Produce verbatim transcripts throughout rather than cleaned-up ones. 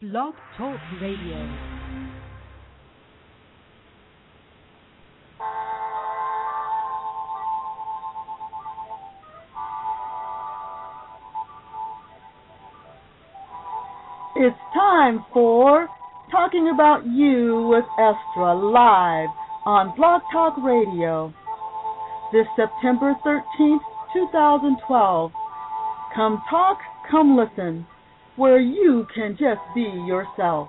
Blog Talk Radio. It's time for Talking About You with Estra live on Blog Talk Radio. This September thirteenth, twenty twelve. Come talk, come listen, where you can just be yourself.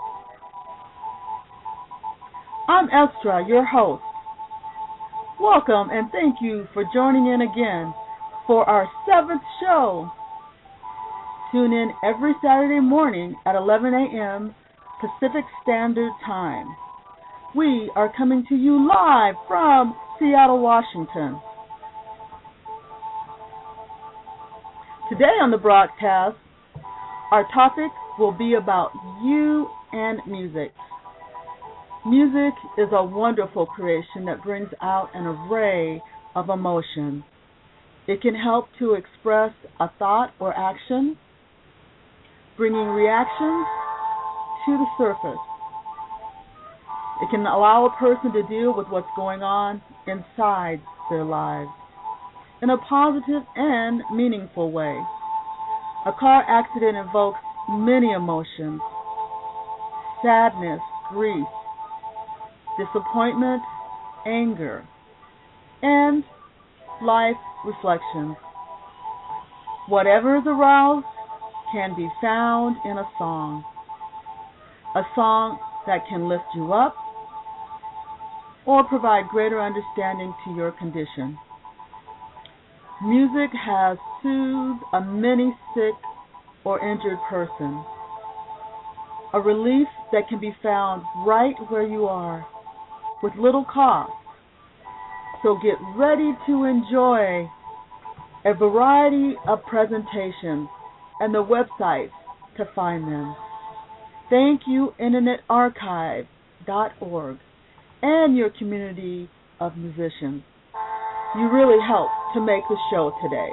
I'm Estra, your host. Welcome and thank you for joining in again for our seventh show. Tune in every Saturday morning at eleven a.m. Pacific Standard Time. We are coming to you live from Seattle, Washington. Today on the broadcast, our topic will be about you and music. Music is a wonderful creation that brings out an array of emotions. It can help to express a thought or action, bringing reactions to the surface. It can allow a person to deal with what's going on inside their lives in a positive and meaningful way. A car accident evokes many emotions: sadness, grief, disappointment, anger, and life reflections. Whatever is aroused can be found in a song. A song that can lift you up or provide greater understanding to your condition. Music has soothed a many sick or injured person. A relief that can be found right where you are with little cost. So get ready to enjoy a variety of presentations and the websites to find them. Thank you, internet archive dot org, and your community of musicians. You really helped to make the show today.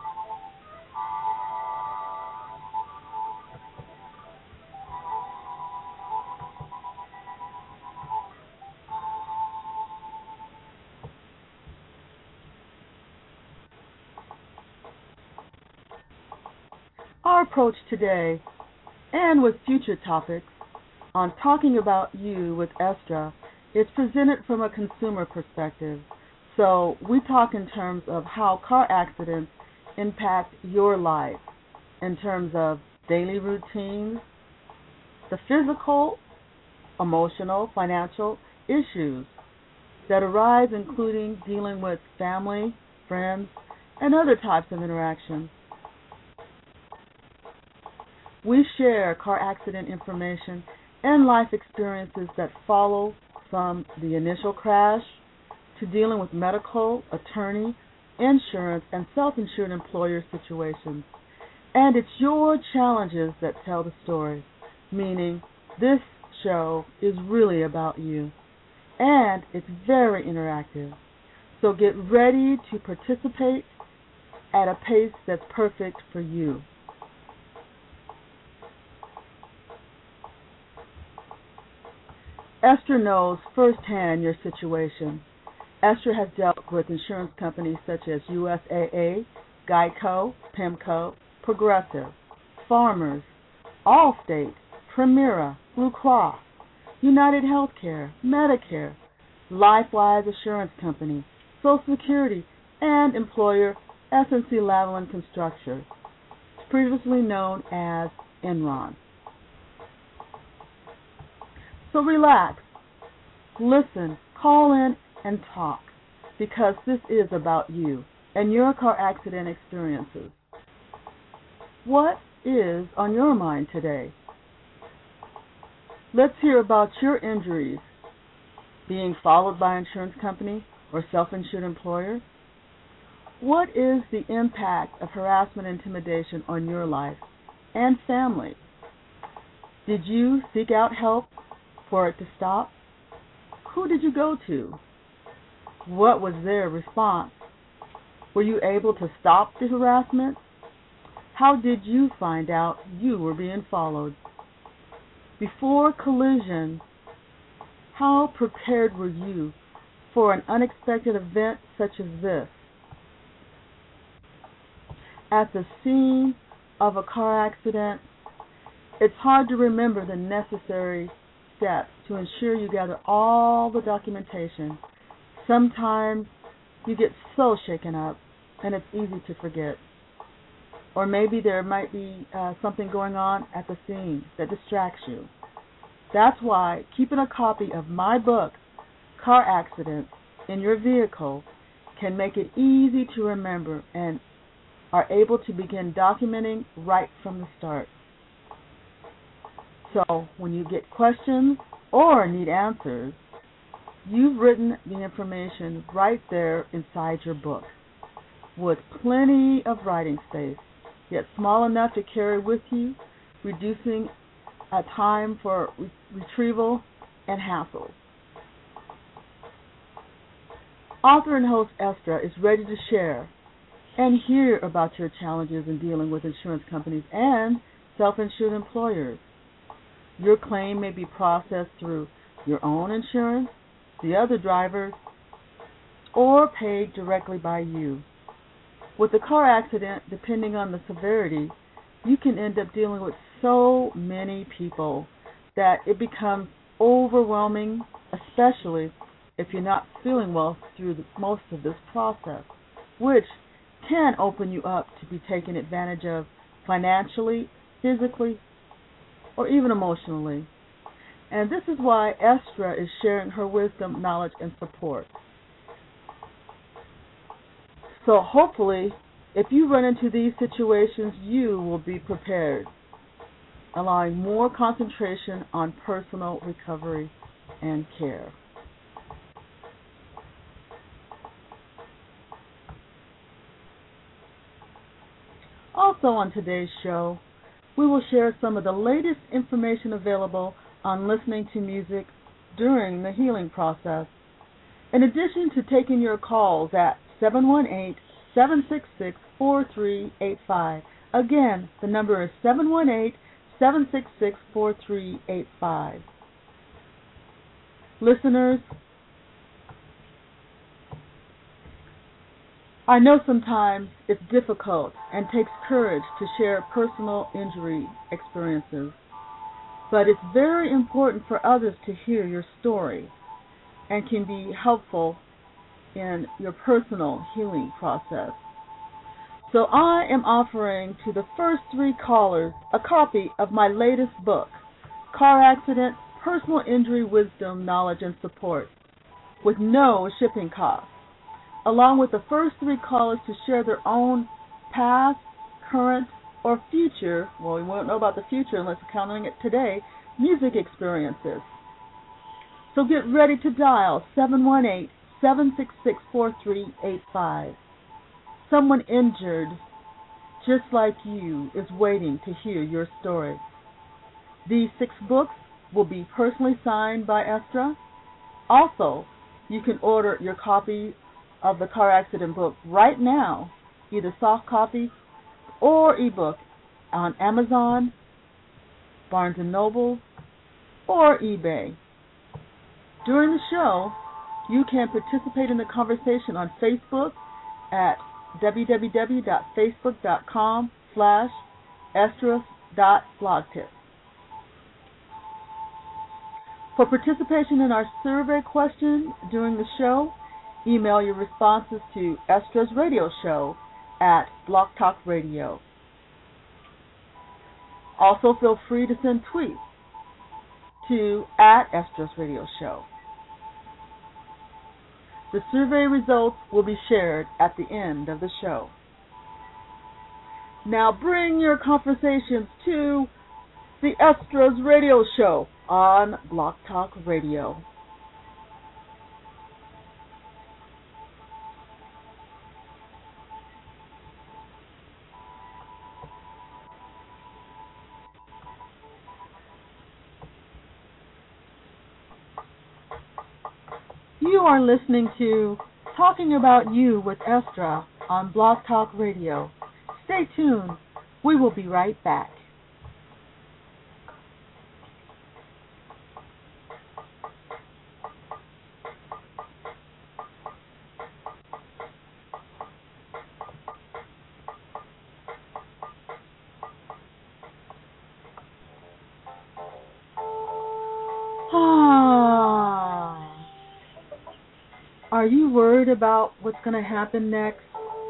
Our approach today, and with future topics, on Talking About You with Estra, is presented from a consumer perspective. So we talk in terms of how car accidents impact your life, in terms of daily routines, the physical, emotional, financial issues that arise, including dealing with family, friends, and other types of interactions. We share car accident information and life experiences that follow from the initial crash to dealing with medical, attorney, insurance, and self-insured employer situations. And it's your challenges that tell the story, meaning this show is really about you. And it's very interactive. So get ready to participate at a pace that's perfect for you. Estra knows firsthand your situation. Estra has dealt with insurance companies such as U S A A, Geico, PIMCO, Progressive, Farmers, Allstate, Primera, Blue Cross, United Healthcare, Medicare, LifeWise Assurance Company, Social Security, and employer S and C Lavalin Construction, previously known as Enron. So relax, listen, call in, and talk, because this is about you and your car accident experiences. What is on your mind today? Let's hear about your injuries, being followed by an insurance company or self-insured employer. What is the impact of harassment and intimidation on your life and family? Did you seek out help for it to stop? Who did you go to? What was their response? Were you able to stop the harassment? How did you find out you were being followed? Before collision, how prepared were you for an unexpected event such as this? At the scene of a car accident, it's hard to remember the necessary steps to ensure you gather all the documentation. Sometimes you get so shaken up and it's easy to forget. Or maybe there might be uh, something going on at the scene that distracts you. That's why keeping a copy of my book, Car Accidents, in your vehicle can make it easy to remember and are able to begin documenting right from the start. So when you get questions or need answers, you've written the information right there inside your book with plenty of writing space, yet small enough to carry with you, reducing a time for re- retrieval and hassles. Author and host Estra is ready to share and hear about your challenges in dealing with insurance companies and self-insured employers. Your claim may be processed through your own insurance, the other drivers, or paid directly by you. With a car accident, depending on the severity, you can end up dealing with so many people that it becomes overwhelming, especially if you're not feeling well through the, most of this process, which can open you up to be taken advantage of financially, physically, or even emotionally. And this is why Estra is sharing her wisdom, knowledge, and support. So hopefully, if you run into these situations, you will be prepared, allowing more concentration on personal recovery and care. Also on today's show, we will share some of the latest information available on listening to music during the healing process. In addition to taking your calls at seven one eight, seven six six, four three eight five. Again, the number is seven one eight, seven six six, four three eight five. Listeners, I know sometimes it's difficult and takes courage to share personal injury experiences, but it's very important for others to hear your story and can be helpful in your personal healing process. So I am offering to the first three callers a copy of my latest book, Car Accident, Personal Injury Wisdom, Knowledge, and Support, with no shipping costs, along with the first three callers to share their own past, current, or future, well, we won't know about the future unless we're counting it today, music experiences. So get ready to dial seven one eight, seven six six, four three eight five. Someone injured just like you is waiting to hear your story. These six books will be personally signed by Estra. Also, you can order your copy of the Car Accident book right now, either soft copy or ebook, on Amazon, Barnes and Noble, or eBay. During the show, you can participate in the conversation on Facebook at www.facebook.com slash estras.blogtip. For participation in our survey question during the show, email your responses to Estra's Radio Show at Blog Talk Radio. Also, feel free to send tweets to at Estra's Radio Show. The survey results will be shared at the end of the show. Now bring your conversations to the Estra's Radio Show on Blog Talk Radio. You are listening to Talking About You with Estra on Blog Talk Radio. Stay tuned. We will be right back. Are you worried about what's going to happen next?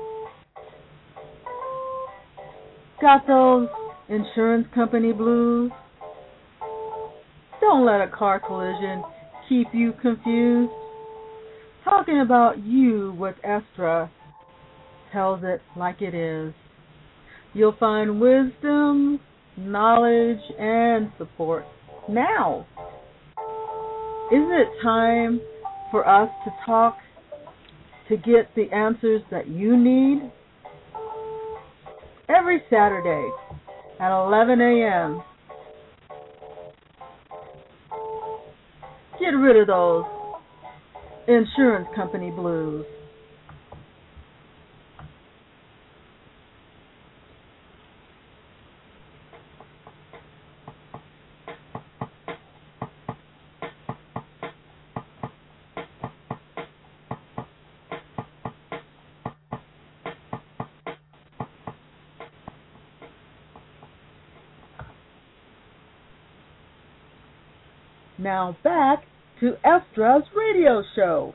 Got those insurance company blues? Don't let a car collision keep you confused. Talking about you with Estra tells it like it is. You'll find wisdom, knowledge, and support now. Isn't it time for us to talk to get the answers that you need? Every Saturday at eleven a.m. Get rid of those insurance company blues. Now back to Estra's radio show.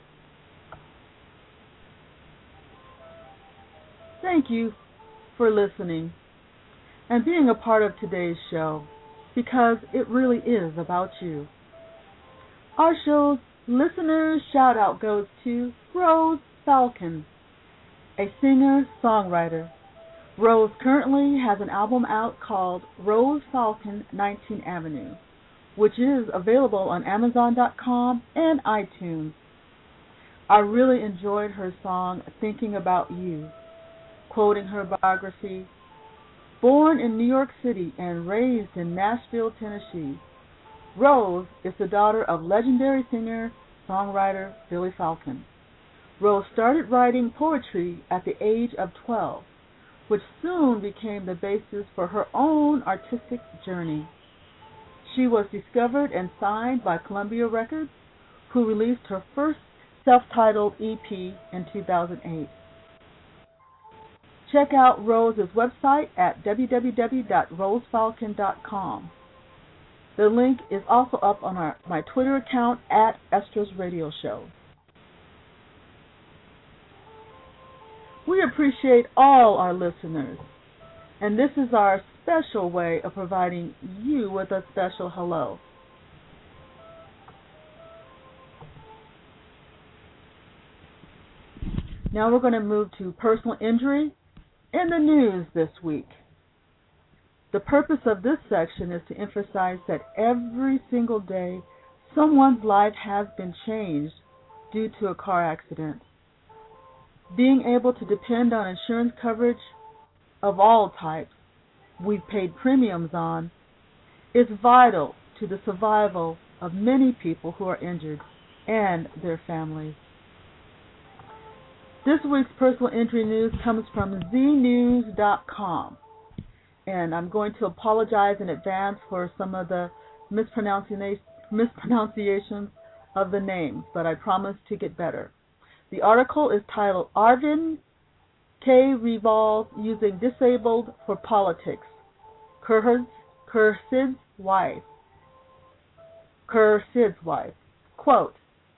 Thank you for listening and being a part of today's show, because it really is about you. Our show's listener shout out goes to Rose Falcon, a singer-songwriter. Rose currently has an album out called Rose Falcon nineteenth Avenue, which is available on Amazon dot com and iTunes. I really enjoyed her song, Thinking About You, quoting her biography. Born in New York City and raised in Nashville, Tennessee, Rose is the daughter of legendary singer-songwriter Billy Falcon. Rose started writing poetry at the age of twelve, which soon became the basis for her own artistic journey. She was discovered and signed by Columbia Records, who released her first self-titled E P in two thousand eight. Check out Rose's website at w w w dot rose falcon dot com. The link is also up on our, my Twitter account at Estra's Radio Show. We appreciate all our listeners, and this is our special way of providing you with a special hello. Now we're going to move to personal injury in the news this week. The purpose of this section is to emphasize that every single day someone's life has been changed due to a car accident. Being able to depend on insurance coverage of all types we've paid premiums on is vital to the survival of many people who are injured and their families. This week's personal injury news comes from z news dot com, and I'm going to apologize in advance for some of the mispronunciations mispronunciations of the names, but I promise to get better. The article is titled Arvind K. Revolves Using Disabled for Politics. Kursid's wife. Kursid's wife. Quote,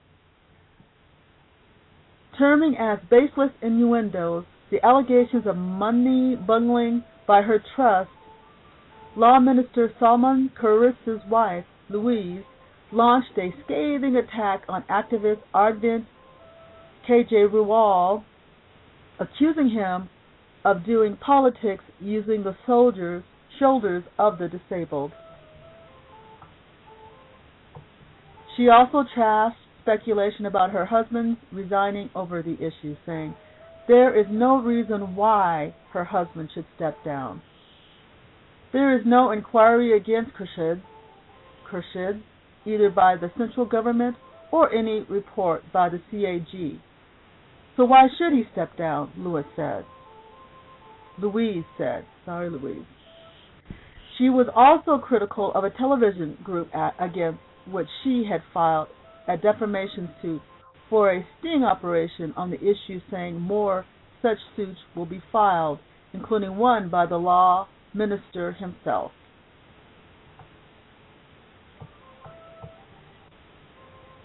terming as baseless innuendos the allegations of money bungling by her trust, Law Minister Salman Kursid's wife, Louise, launched a scathing attack on activist Arvind Kejriwal, accusing him of doing politics using the soldiers, shoulders of the disabled. She also trashed speculation about her husband resigning over the issue, saying there is no reason why her husband should step down. There is no inquiry against Kursid, Kursid, either by the central government or any report by the C A G. So why should he step down, Louis said. Louise said, sorry Louise. She was also critical of a television group against which she had filed a defamation suit for a sting operation on the issue, saying more such suits will be filed, including one by the law minister himself.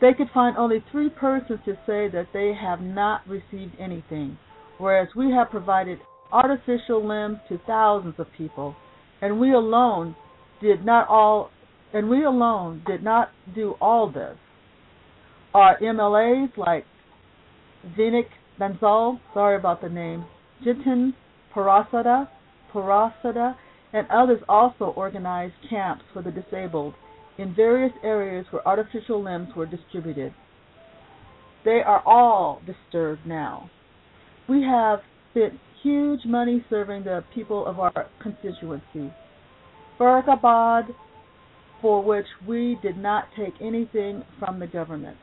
They could find only three persons to say that they have not received anything, whereas we have provided artificial limbs to thousands of people, and we alone did not all and we alone did not do all this. Our M L As like Vivek Bansal, sorry about the name, Jitin Parasada, Parasada, and others also organized camps for the disabled in various areas where artificial limbs were distributed. They are all disturbed now. We have spent huge money serving the people of our constituency, Faragabad, for which we did not take anything from the government.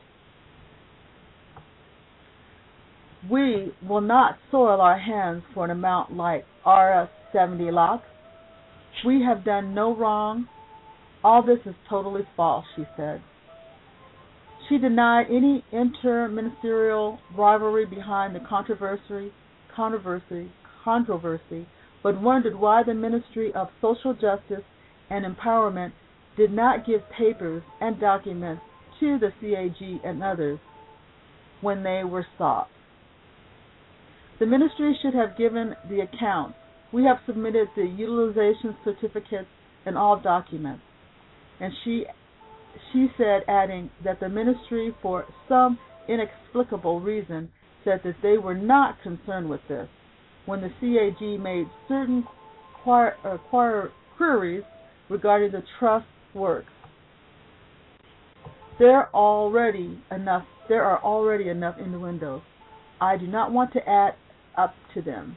We will not soil our hands for an amount like R S seventy lakhs. We have done no wrong. All this is totally false, she said. She denied any interministerial rivalry behind the controversy, controversy, controversy, but wondered why the Ministry of Social Justice and Empowerment did not give papers and documents to the C A G and others when they were sought. The ministry should have given the accounts. We have submitted the utilization certificates and all documents. And she she said, adding that the ministry, for some inexplicable reason, said that they were not concerned with this when the C A G made certain quir- uh, quir- queries regarding the trust works. There already enough. There are already enough innuendos. I do not want to add up to them.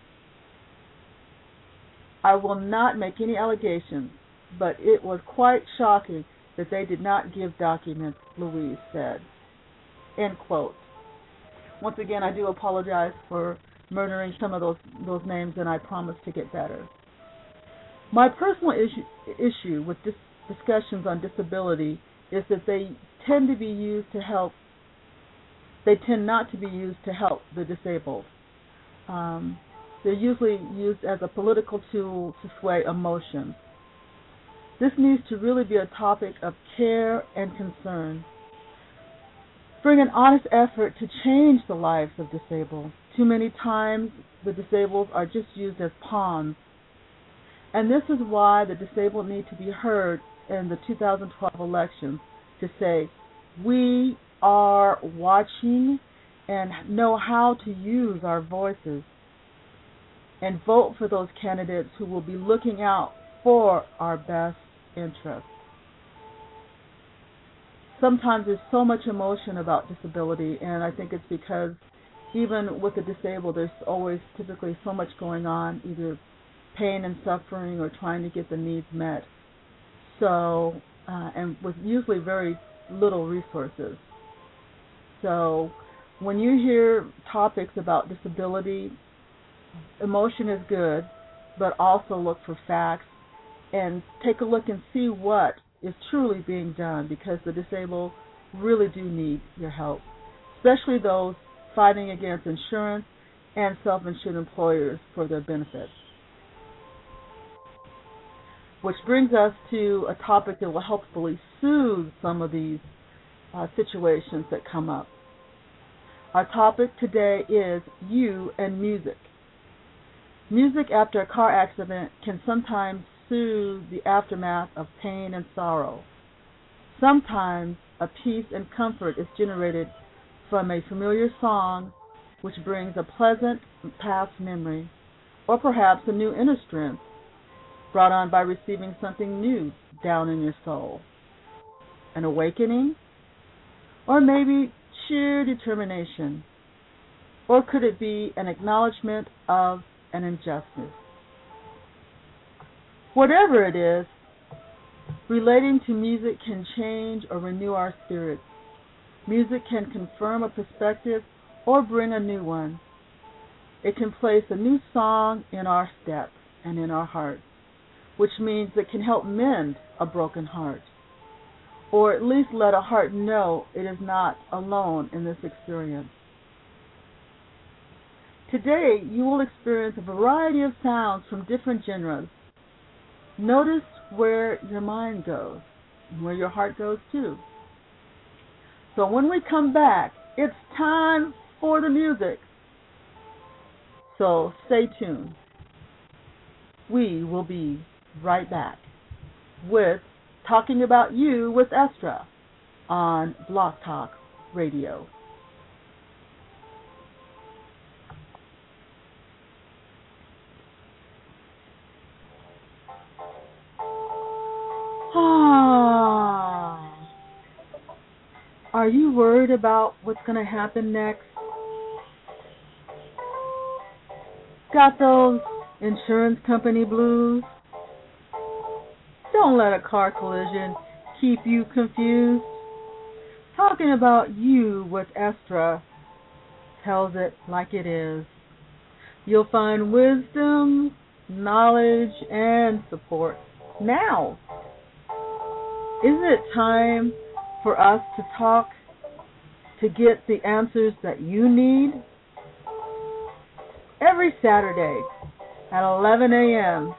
I will not make any allegations, but it was quite shocking that they did not give documents, Louise said. End quote. Once again, I do apologize for murdering some of those those names, and I promise to get better. My personal issue, issue with dis- discussions on disability is that they tend to be used to help. They tend not to be used to help the disabled. Um, they're usually used as a political tool to sway emotions. This needs to really be a topic of care and concern. Bring an honest effort to change the lives of disabled. Too many times the disabled are just used as pawns. And this is why the disabled need to be heard in the two thousand twelve elections to say, we are watching and know how to use our voices, and vote for those candidates who will be looking out for our best interests. Sometimes there's so much emotion about disability, and I think it's because even with the disabled, there's always typically so much going on, either pain and suffering or trying to get the needs met. So, uh, and with usually very little resources. So, when you hear topics about disability, emotion is good, but also look for facts and take a look and see what is truly being done, because the disabled really do need your help, especially those fighting against insurance and self-insured employers for their benefits. Which brings us to a topic that will hopefully soothe some of these uh, situations that come up. Our topic today is you and music. Music after a car accident can sometimes soothe the aftermath of pain and sorrow. Sometimes a peace and comfort is generated from a familiar song which brings a pleasant past memory, or perhaps a new inner strength brought on by receiving something new down in your soul. An awakening, or maybe sheer determination, or could it be an acknowledgement of an injustice? Whatever it is, relating to music can change or renew our spirits. Music can confirm a perspective or bring a new one. It can place a new song in our steps and in our hearts, which means it can help mend a broken heart, or at least let a heart know it is not alone in this experience. Today, you will experience a variety of sounds from different genres. Notice where your mind goes, and where your heart goes too. So when we come back, it's time for the music. So stay tuned. We will be right back with Talking About You with Estra on Blog Talk Radio. Ah, are you worried about what's going to happen next? Got those insurance company blues? Don't let a car collision keep you confused. Talking About You with Estra tells it like it is. You'll find wisdom, knowledge, and support now. Isn't it time for us to talk to get the answers that you need? Every Saturday at eleven a.m.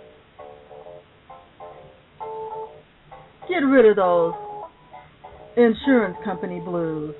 Get rid of those insurance company blues.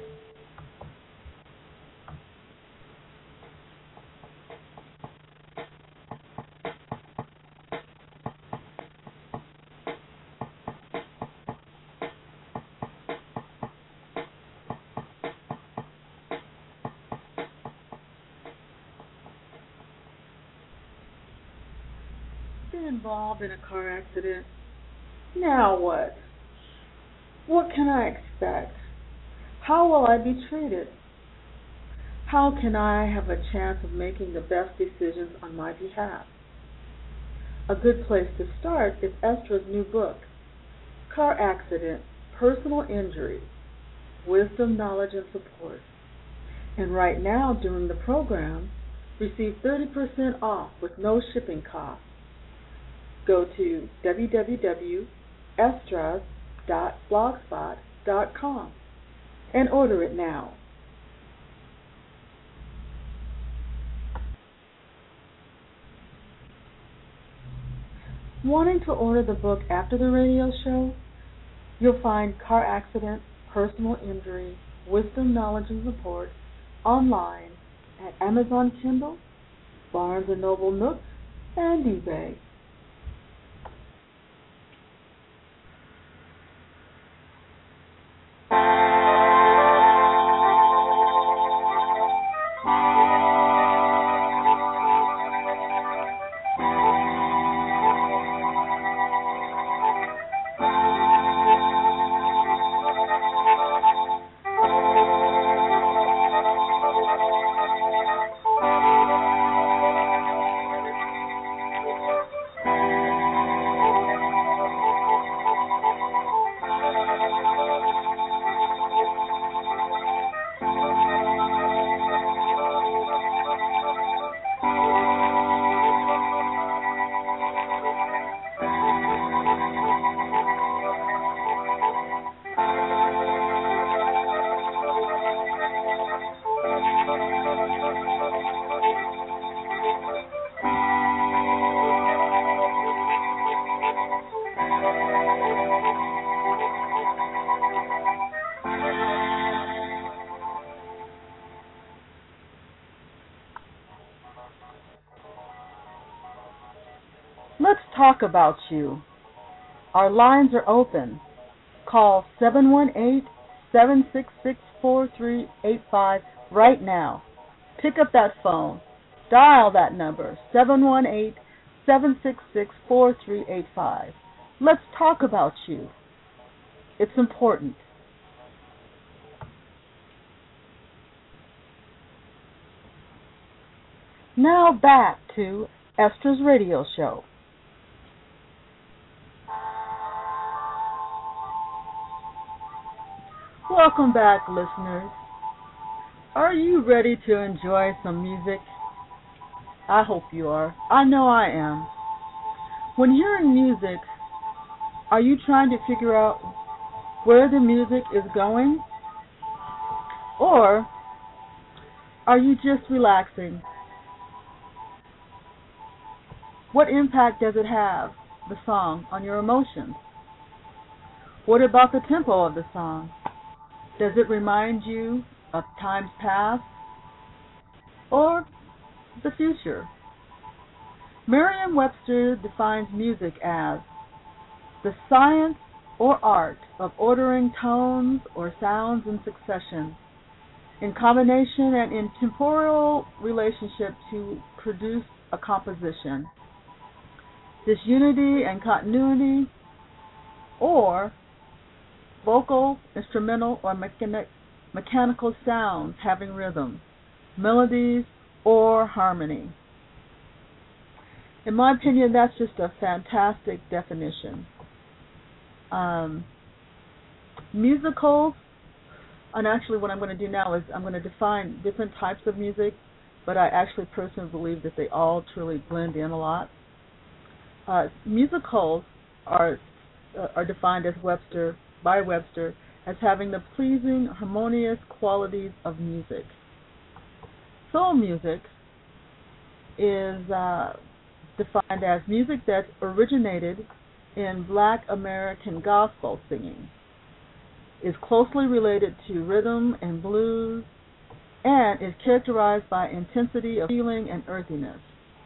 Been involved in a car accident. Now what? What can I expect? How will I be treated? How can I have a chance of making the best decisions on my behalf? A good place to start is Estra's new book, Car Accident, Personal Injury, Wisdom, Knowledge, and Support. And right now, during the program, receive thirty percent off with no shipping costs. Go to w w w dot estras dot blogspot dot com and order it now. Wanting to order the book after the radio show? You'll find Car Accident, Personal Injury, Wisdom, Knowledge, and Support online at Amazon Kindle, Barnes and Noble Nook, and eBay. Let's talk about you. Our lines are open. Call seven one eight, seven six six, four three eight five right now. Pick up that phone. Dial that number, seven one eight, seven six six, four three eight five. Let's talk about you. It's important. Now back to Estra's radio show. Welcome back, listeners. Are you ready to enjoy some music? I hope you are. I know I am. When hearing music, are you trying to figure out where the music is going? Or are you just relaxing? What impact does it have, the song, on your emotions? What about the tempo of the song? Does it remind you of times past or the future? Merriam-Webster defines music as the science or art of ordering tones or sounds in succession, in combination and in temporal relationship to produce a composition. This unity and continuity, or vocal, instrumental, or mechanic, mechanical sounds having rhythm, melodies, or harmony. In my opinion, that's just a fantastic definition. Um, musicals, and actually what I'm going to do now is I'm going to define different types of music, but I actually personally believe that they all truly blend in a lot. Uh, musicals are uh, are defined as Webster by Webster as having the pleasing, harmonious qualities of music. Soul music is uh, defined as music that originated in Black American gospel singing, is closely related to rhythm and blues, and is characterized by intensity of feeling and earthiness.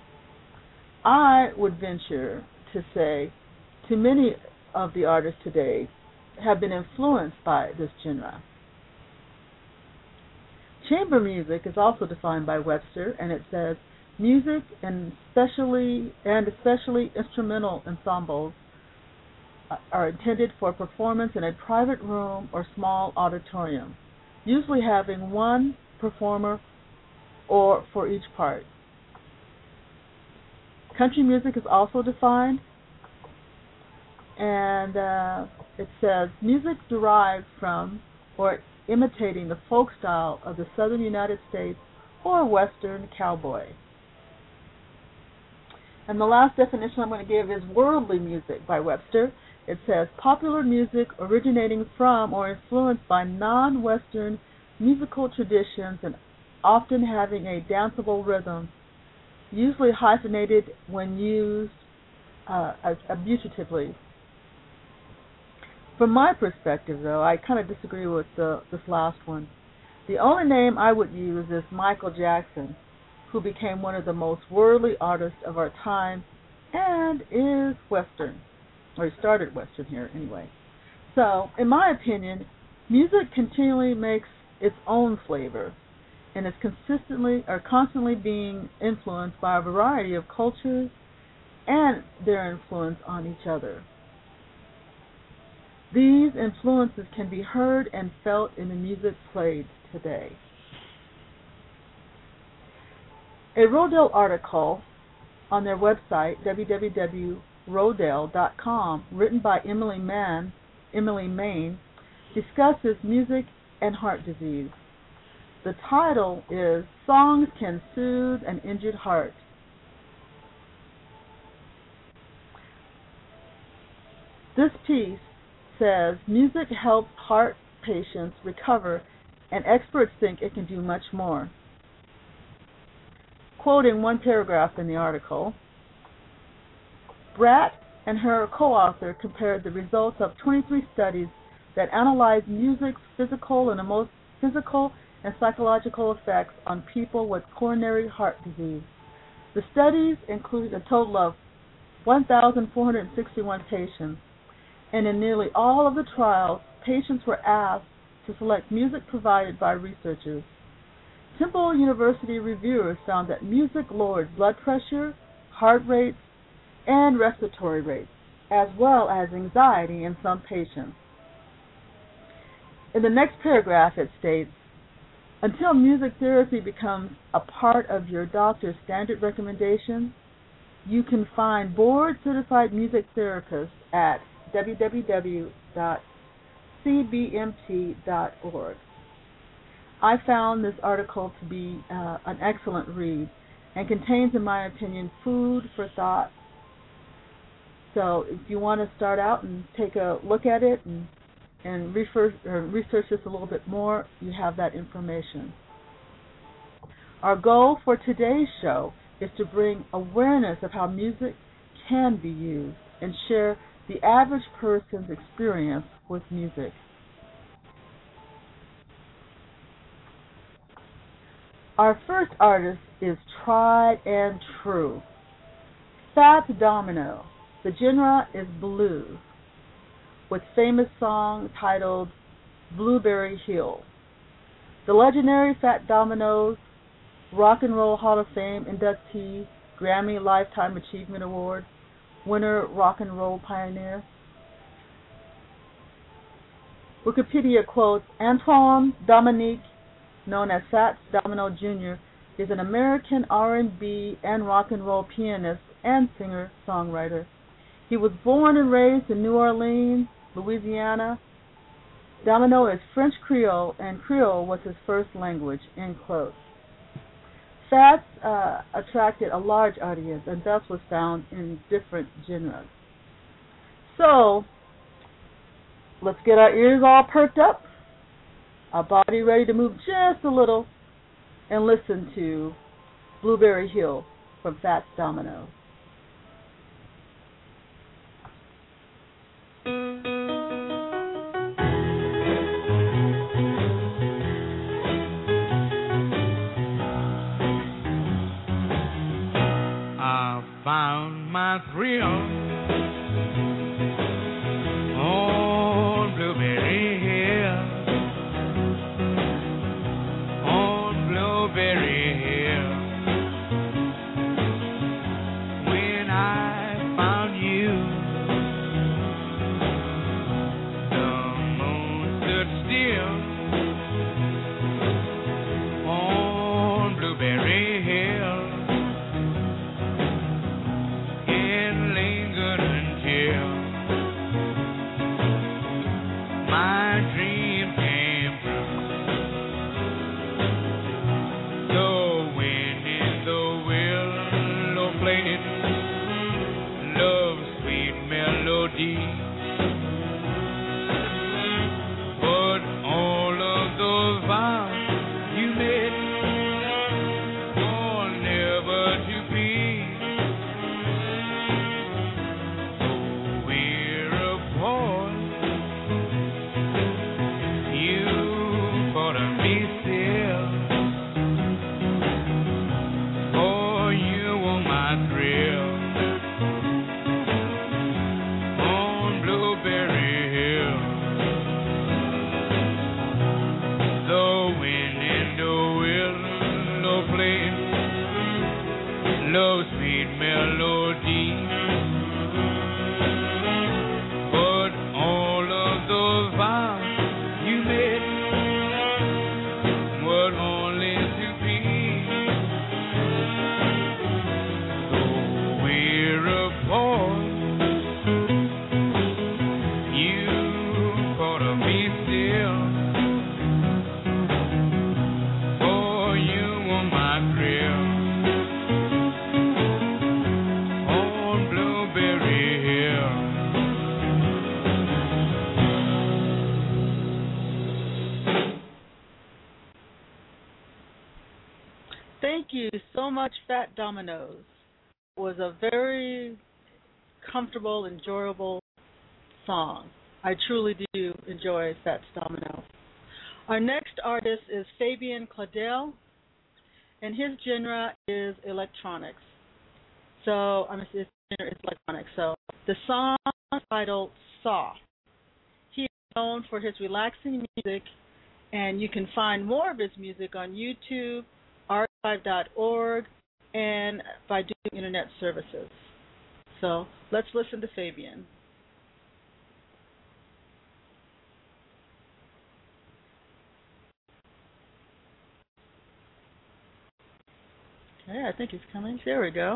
I would venture to say too many of the artists today have been influenced by this genre. Chamber music is also defined by Webster, and it says music and especially and especially instrumental ensembles are intended for performance in a private room or small auditorium, usually having one performer or for each part. Country music is also defined, and uh, it says music derived from or imitating the folk style of the southern United States or western cowboy. And the last definition I'm going to give is worldly music by Webster. It says popular music originating from or influenced by non-Western musical traditions and often having a danceable rhythm, usually hyphenated when used uh, abusively. From my perspective, though, I kind of disagree with the, this last one. The only name I would use is Michael Jackson, who became one of the most worldly artists of our time and is Western, or he started Western here anyway. So, in my opinion, music continually makes its own flavor and is consistently or constantly being influenced by a variety of cultures and their influence on each other. These influences can be heard and felt in the music played today. A Rodale article on their website, w w w dot rodale dot com, written by Emily Mann, Emily Main, discusses music and heart disease. The title is Songs Can Soothe an Injured Heart. This piece says music helps heart patients recover, and experts think it can do much more. Quoting one paragraph in the article, Bratt and her co-author compared the results of twenty-three studies that analyzed music's physical and emo- physical and psychological effects on people with coronary heart disease. The studies included a total of one thousand four hundred sixty-one patients, and in nearly all of the trials, patients were asked to select music provided by researchers. Temple University reviewers found that music lowered blood pressure, heart rates, and respiratory rates, as well as anxiety in some patients. In the next paragraph it states, until music therapy becomes a part of your doctor's standard recommendations, you can find board-certified music therapists at w w w dot c b m t dot org. I found this article to be uh, an excellent read and contains, in my opinion, food for thought. So if you want to start out and take a look at it and, and research, or research this a little bit more, you have that information. Our goal for today's show is to bring awareness of how music can be used and share the average person's experience with music. Our first artist is Tried and True, Fats Domino. The genre is blues, with famous song titled Blueberry Hill. The legendary Fats Domino's Rock and Roll Hall of Fame inductee, Grammy Lifetime Achievement Award winner, rock and roll pioneer. Wikipedia quotes, Antoine Dominique, known as Fats Domino Junior, is an American R and B and rock and roll pianist and singer-songwriter. He was born and raised in New Orleans, Louisiana. Domino is French Creole, and Creole was his first language, end quote. Fats uh, attracted a large audience and thus was found in different genres. So, let's get our ears all perked up, our body ready to move just a little, and listen to Blueberry Hill from Fats Domino. I found my thrill on Blueberry Hill, on Blueberry Hill. When I found you, the moon stood still on Blueberry Hill. It lingered until my dream came true. The wind in the willow played love's sweet melody, but all of those vows you made are never to be. So we're apart. You thought of me still, oh, you were my thrill on Blueberry Hill. The wind and the willow played love's sweet melody, but all of those vows you made were only to be. So we're apart. You thought of me still, oh, you were my thrill on Blueberry Hill. Thank you so much, Fat Dominoes. It was a very comfortable, enjoyable song. I truly do enjoy Fats Domino. Our next artist is Fabian Claudel, and his genre is electronics. So, I mean, his genre is electronic. So, the song is titled Saw. He is known for his relaxing music, and you can find more of his music on YouTube, archive dot org, and by doing internet services. So, let's listen to Fabian. Okay, I think he's coming. There we go.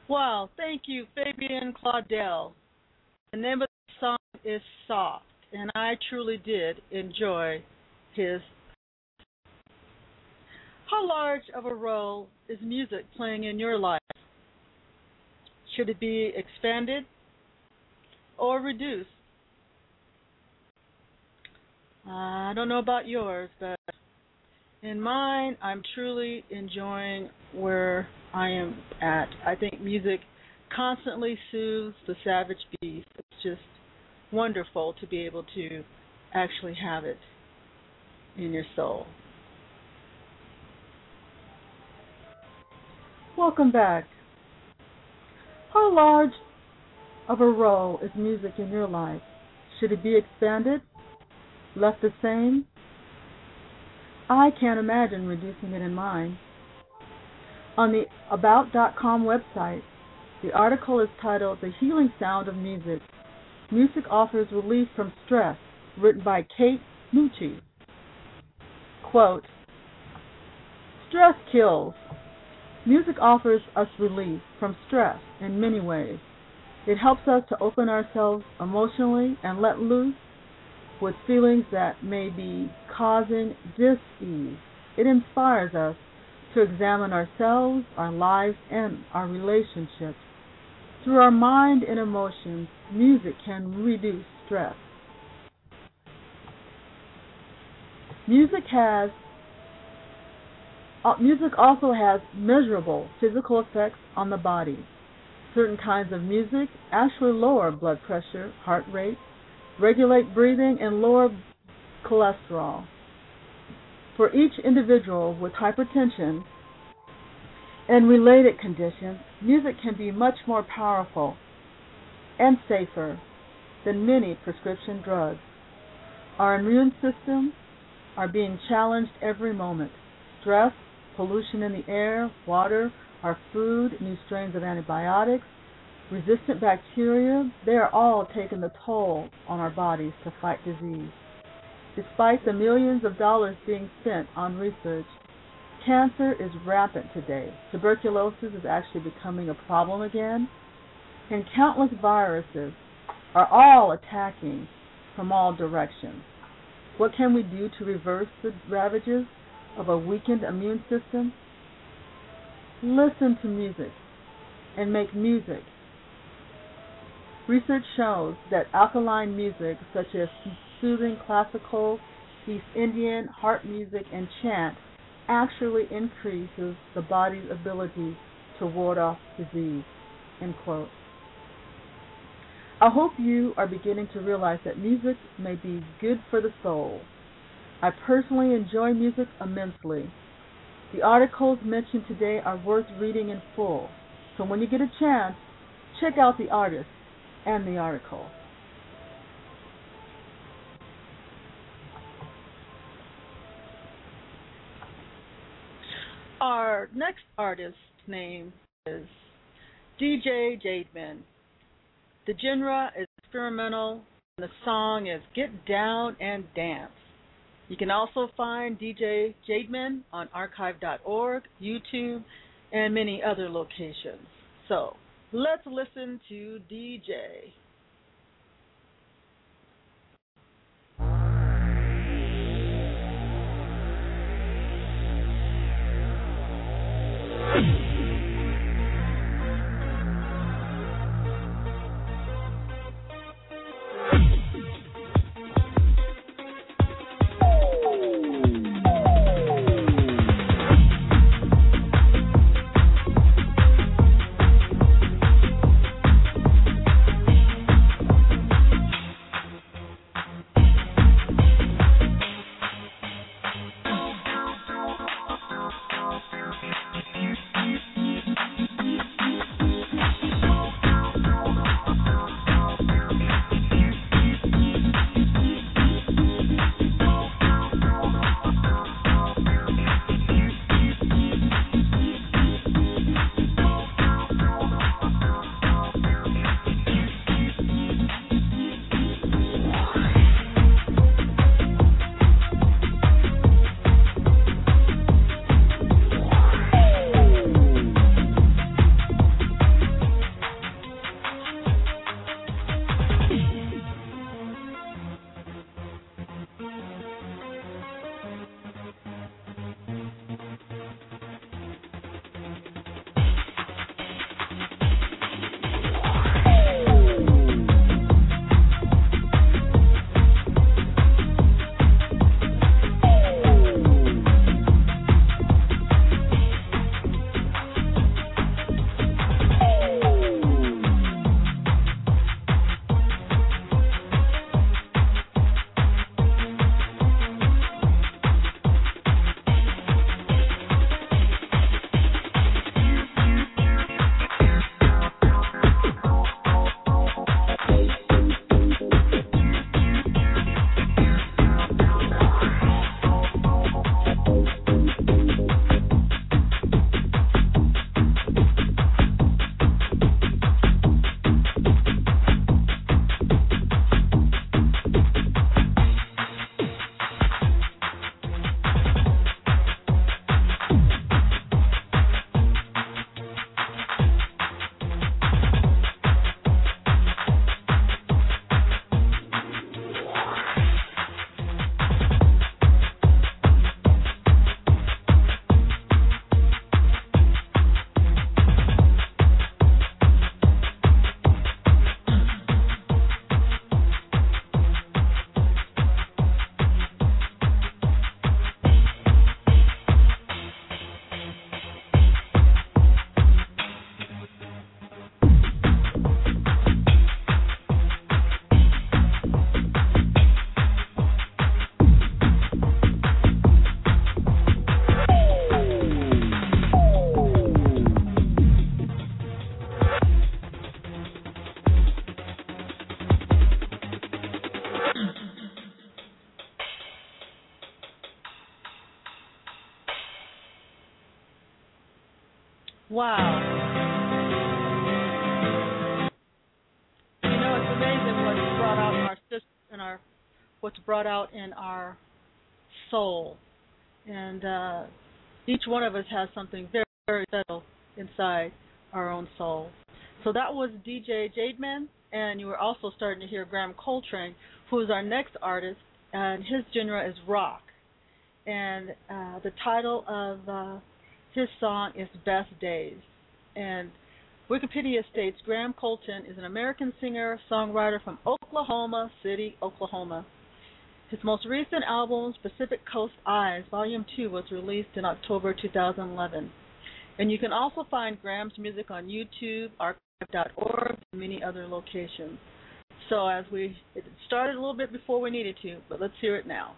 Wow, thank you, Fabian Claudel. The name of the song is Soft, and I truly did enjoy his. How large of a role is music playing in your life? Should it be expanded or reduced? I don't know about yours, but in mine, I'm truly enjoying where I am at. I think music constantly soothes the savage beast. It's just wonderful to be able to actually have it in your soul. Welcome back. How large of a role is music in your life? Should it be expanded? Left the same? I can't imagine reducing it in mine. On the about dot com website, the article is titled The Healing Sound of Music. Music offers relief from stress, written by Kate Mucci. Quote, stress kills. Music offers us relief from stress in many ways. It helps us to open ourselves emotionally and let loose with feelings that may be causing dis-ease. It inspires us to examine ourselves, our lives, and our relationships. Through our mind and emotions, music can reduce stress. Music has uh, music also has measurable physical effects on the body. Certain kinds of music actually lower blood pressure, heart rate, regulate breathing, and lower cholesterol. For each individual with hypertension and related conditions, music can be much more powerful and safer than many prescription drugs. Our immune systems are being challenged every moment. Stress, pollution in the air, water, our food, new strains of antibiotics, resistant bacteria, they are all taking the toll on our bodies to fight disease. Despite the millions of dollars being spent on research, cancer is rampant today. Tuberculosis is actually becoming a problem again, and countless viruses are all attacking from all directions. What can we do to reverse the ravages of a weakened immune system? Listen to music and make music. Research shows that alkaline music, such as soothing classical, East Indian, harp music, and chant, actually increases the body's ability to ward off disease. End quote. I hope you are beginning to realize that music may be good for the soul. I personally enjoy music immensely. The articles mentioned today are worth reading in full, so when you get a chance, check out the artist and the article. Our next artist's name is D J Jademan. The genre is experimental, and the song is Get Down and Dance. You can also find D J Jademan on archive dot org, YouTube, and many other locations. So, let's listen to D J. Wow. You know, it's amazing what's brought out in our system, in our what's brought out in our soul, and uh, each one of us has something very, very special inside our own soul. So that was D J Jademan, and you were also starting to hear Graham Coltrane, who is our next artist, and his genre is rock. And uh, the title of uh, his song is Best Days. And Wikipedia states Graham Coltrane is an American singer, songwriter from Oklahoma City, Oklahoma. His most recent album, Pacific Coast Eyes, Volume two, was released in October two thousand eleven. And you can also find Graham's music on YouTube, archive dot org, and many other locations. So as we, it started a little bit before we needed to, but let's hear it now.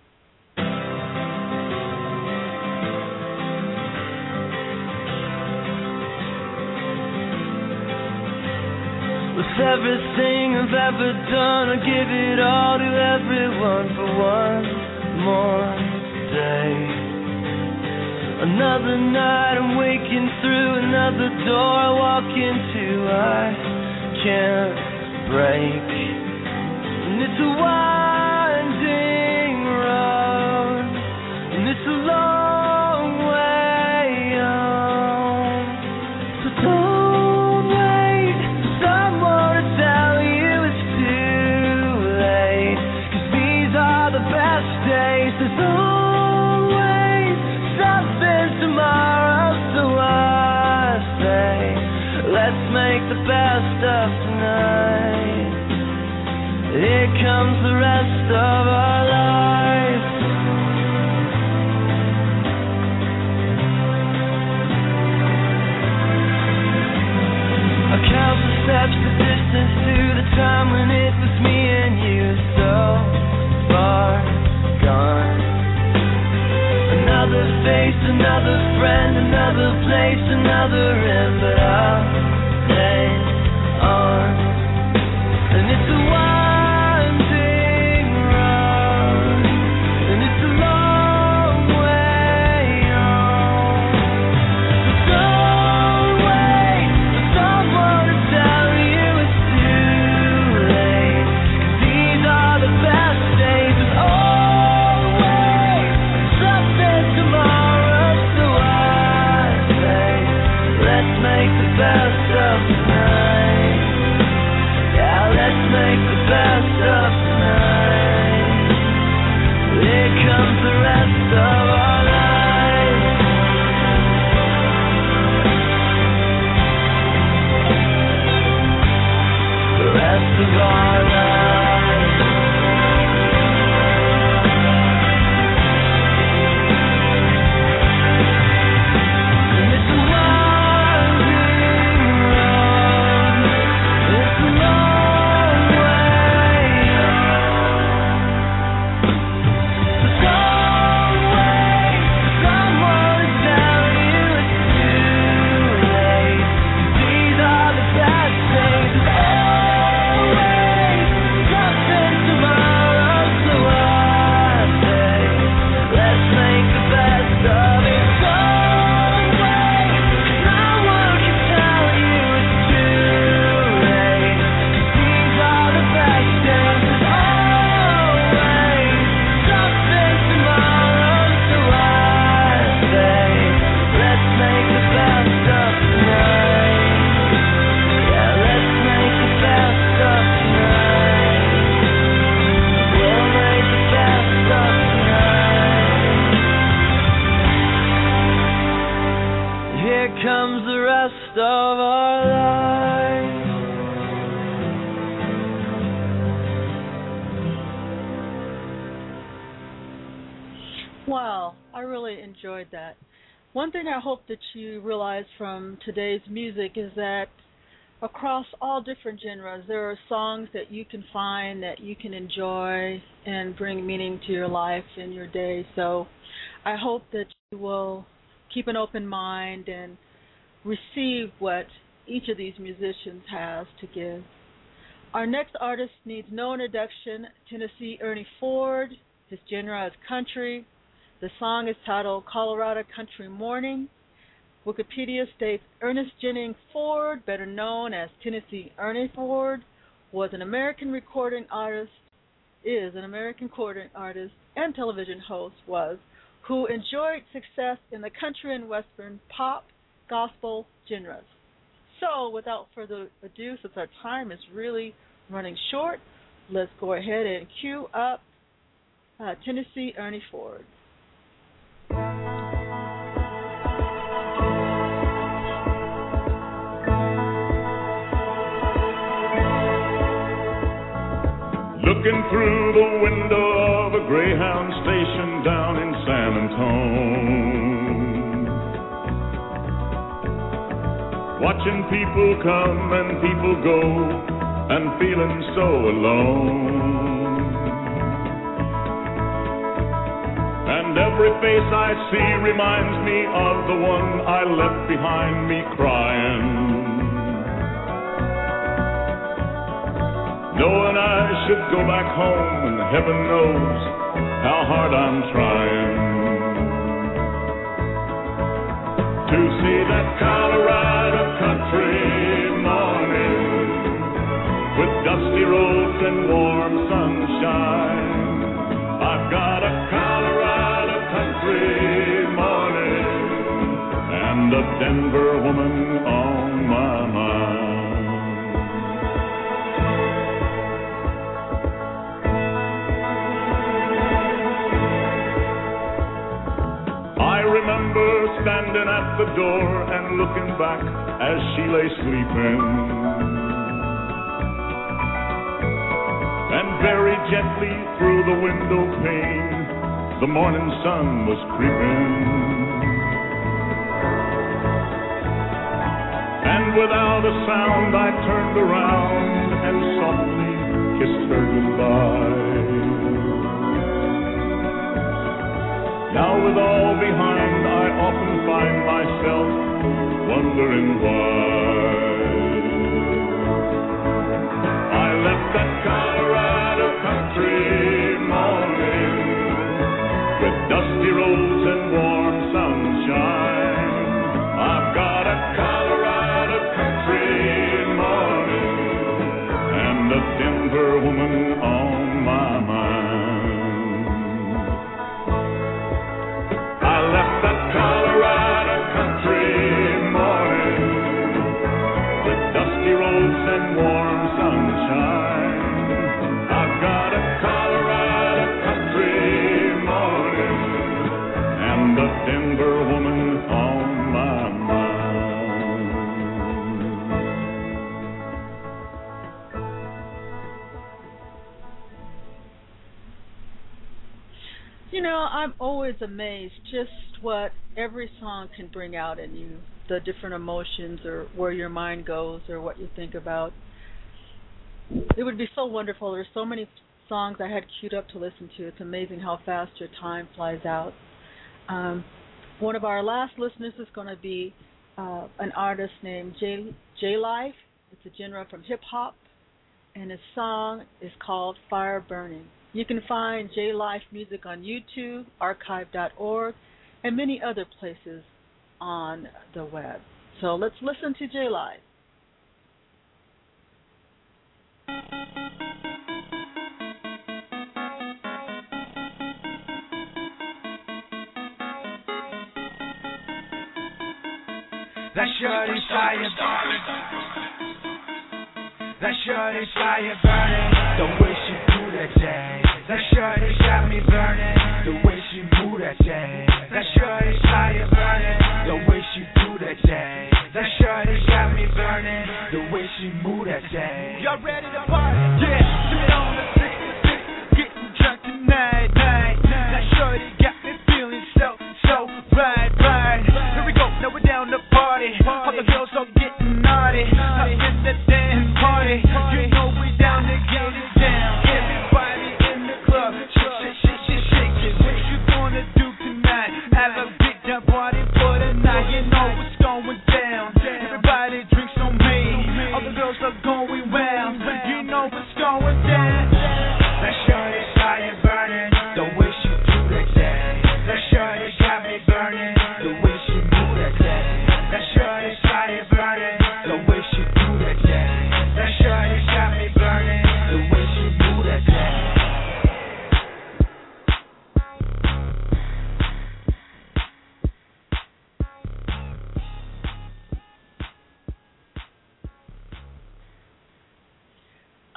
With everything I've ever done, I give it all to everyone for one more day. Another night I'm waking through another door I walk into, I can't break. And it's a winding road, and it's a long way home. So don't wait for someone to tell you it's too late, 'cause these are the best days. There's always something tomorrow, so I say, let's make the best of tonight. Here comes the rest of our lives. I count the steps, the distance to the time when it was me and you, so far gone. Another face, another friend, another place, another end, but I'll hang on. And it's a winding road, and it's a long way home. So don't wait for someone to tell you it's too late, 'cause these are the best days. There's always something tomorrow, so I say, let's make the best of tonight. Yeah, let's make the best of tonight. Here comes the rest of our lives. The rest of our lives. And it's a winding road, it's a long way home. So don't wait for someone to tell you it's too late, 'cause these are the best days. There's always something tomorrow, so I say, let's make the best of it. Don't wait, 'cause no one can tell you it's too late, 'cause these are the best days. There's always something tomorrow, so I say, let's make the best of tonight. Yeah, let's make the best of tonight. We'll make the best of tonight. Here comes the rest of our lives. Wow, I really enjoyed that. One thing I hope that you realize from today's music is that across all different genres, there are songs that you can find that you can enjoy and bring meaning to your life and your day. So I hope that you will keep an open mind and receive what each of these musicians has to give. Our next artist needs no introduction, Tennessee Ernie Ford. His genre is country. The song is titled Colorado Country Morning. Wikipedia states Ernest Jennings Ford, better known as Tennessee Ernie Ford, was an American recording artist, is an American recording artist and television host, was, who enjoyed success in the country and western, pop, gospel genres. So, without further ado, since our time is really running short, let's go ahead and cue up uh, Tennessee Ernie Ford. Looking through the window of a Greyhound station down in San Antone, watching people come and people go, and feeling so alone. And every face I see reminds me of the one I left behind me crying, knowing I should go back home, and heaven knows how hard I'm trying to see that Colorado country morning with dusty roads and warm sunshine. I've got a Colorado country morning and a Denver woman on my mind. I remember standing at the door and looking back as she lay sleeping, and very gently through the window pane the morning sun was creeping, and without a sound I turned around and softly kissed her goodbye. Now with all behind, I often find myself wondering why I left that Colorado country morning with dusty roads and warm sunshine. I've got a Colorado country morning and a Denver woman on my mind. I left that Colorado country morning with dusty roads and warm sunshine. I've got a Colorado country morning and a Denver woman on my mind. You know, I'm always amazed just what every song can bring out in you, the different emotions or where your mind goes or what you think about. It would be so wonderful. There's so many songs I had queued up to listen to. It's amazing how fast your time flies out. Um, one of our last listeners is going to be uh, an artist named J, J Life. It's a genre from hip-hop, and his song is called Fire Burning. You can find J Life music on YouTube, archive dot org, and many other places on the web. So let's listen to J Life. That shirt is fire burning. That shirt is fire burning. The way she do that thing. That shirt is got me burning. The way she move that thing. That shirt is fire burning. The way she do that thing. That shirt is got me burning. The way she move that thing. Y'all ready to party? Yeah, sit on the sixty-six, getting drunk tonight, night. That shirt got me feeling so, so right, right. Here we go, now we're down to party. All the girls are getting naughty. Up in the dance party. You know we down to get it down. Everybody in the club, shake, shake, shake, shake, shake it. What you gonna do tonight? Have a big jump party for the night. You know what's going down. Everybody drinks on me. All the girls are going round. You know what's going down. That shirt is fire burning. The way she do that thing. That shirt has got me burning. The way she move that thing.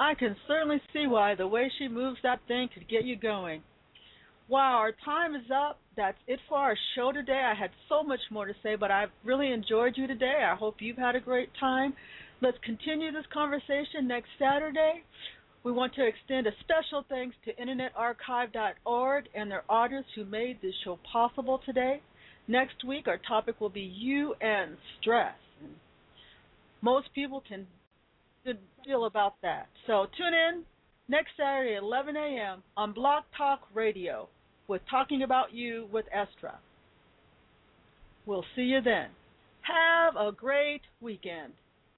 I can certainly see why. The way she moves that thing could get you going. Wow, our time is up. That's it for our show today. I had so much more to say, but I've really enjoyed you today. I hope you've had a great time. Let's continue this conversation next Saturday. We want to extend a special thanks to internet archive dot org and their audience who made this show possible today. Next week, our topic will be you and stress. Most people can deal about that. So tune in next Saturday at eleven a.m. on Blog Talk Radio with Talking About You with Estra. We'll see you then. Have a great weekend.